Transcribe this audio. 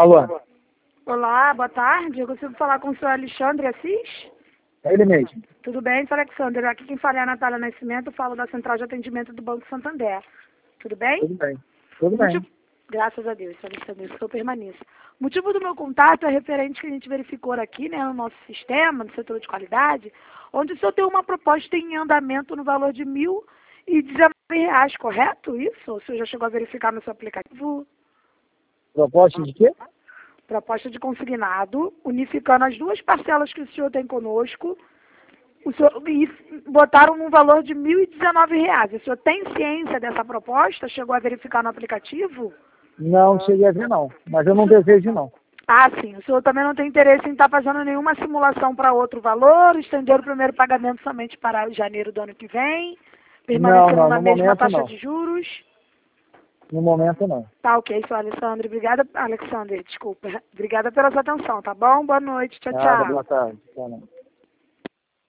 Alô? Olá, boa tarde. Eu consigo falar com o senhor Alexandre Assis? É ele mesmo. Tudo bem, senhor Alexandre? Aqui quem fala é a Natália Nascimento, eu falo da Central de Atendimento do Banco Santander. Tudo bem? Tudo bem. Tudo bem. Graças a Deus, senhor Alexandre, eu permaneço. O motivo do meu contato é referente que a gente verificou aqui, né, no nosso sistema, no setor de qualidade, onde o senhor tem uma proposta em andamento no valor de R$ 1.019, correto? Isso? O senhor já chegou a verificar no seu aplicativo? Proposta de quê? Proposta de consignado, unificando as duas parcelas que o senhor tem conosco, o senhor, e botaram um valor de R$ 1.019. O senhor tem ciência dessa proposta? Chegou a verificar no aplicativo? Não cheguei a ver, não. Mas eu não desejo, não. Ah, sim. O senhor também não tem interesse em estar fazendo nenhuma simulação para outro valor, estender o primeiro pagamento somente para janeiro do ano que vem, permanecendo Não. na No mesma momento, taxa não. de juros? No momento, não. Tá, ok, senhor Alexandre. Obrigada, Alexandre, desculpa. Obrigada pela sua atenção, tá bom? Boa noite. Tchau, Nada, tchau. boa tarde. Tá, não.